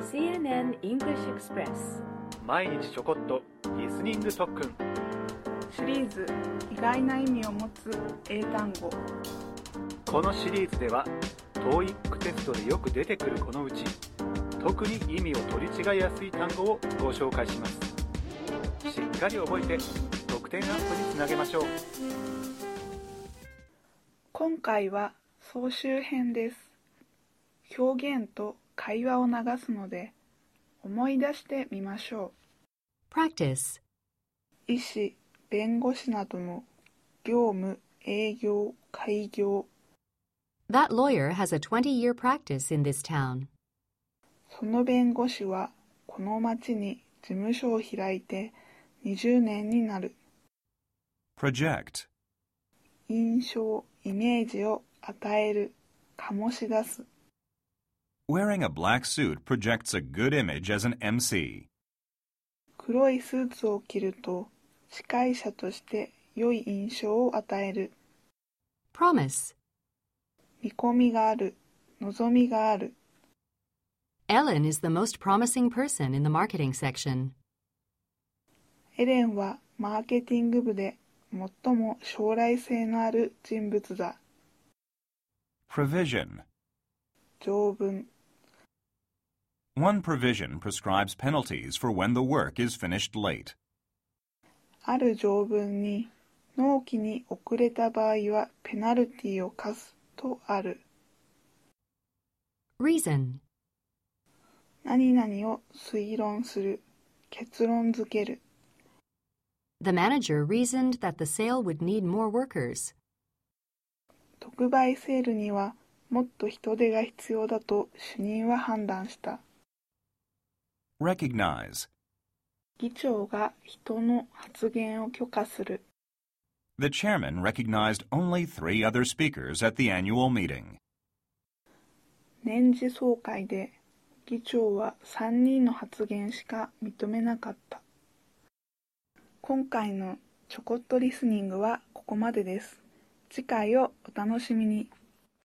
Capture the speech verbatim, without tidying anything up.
シーエヌエヌ English Express 毎日ちょこっとリスニング特訓シリーズ意外な意味を持つ英単語。 このシリーズでは トーイック テストでよく出てくるこのうち特に意味を取り違いやすい単語をご紹介します。しっかり覚えて得点アップにつなげましょう。 今回は総集編です。表現と会話を流すので思い出してみましょう。Practice 医師、弁護士などの業務、営業、開業。 That lawyer has a twenty-year practice in this town. その弁護士はこの町に事務所を開いてにじゅうねんになる。 Project 印象、イメージを与える、醸し出す。 Wearing a black suit projects a good image as an エムシー. 黒いスーツを着ると司会者として良い印象を与える。 Promise 見込みがある、望みがある。 Ellen is the most promising person in the marketing section. エレンはマーケティング部で最も将来性のある人物だ。 Provision 条文。 One provision prescribes penalties for when the work is finished late. ある条文に納期に遅れた場合はペナルティを課すとある。 Reason 何々を推論する、結論づける。 The manager reasoned that the sale would need more workers. 特売セールにはもっと人手が必要だと主任は判断した。 Recognize 議長が人の発言を許可する。 The chairman recognized only three other speakers at the annual meeting. 年次総会で議長はさんにんの発言しか認めなかった。今回のちょこっとリスニングはここまでです。次回をお楽しみに。